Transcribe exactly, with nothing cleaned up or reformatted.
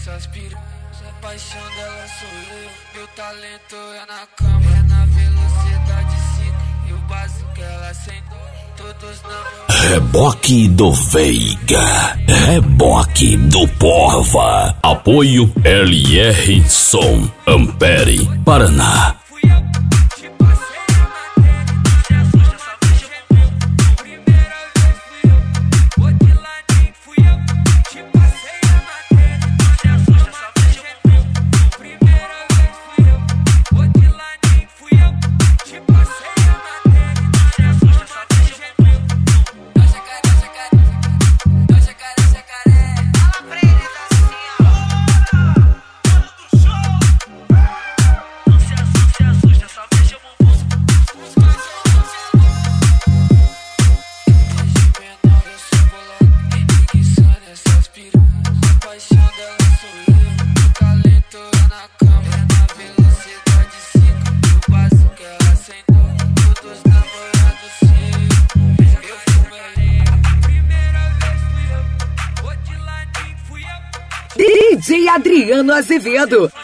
nessas piranhas, a paixão dela sou eu. Meu talento é na cama, é na velocidade cinco. E o básico ela sentou, todos na... Reboque do Veiga, reboque do Porva. Apoio L R Som, Ampere, Paraná. D J Adriano Azevedo.